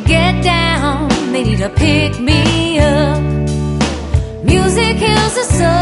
get down, they need to pick me up. Music heals the soul.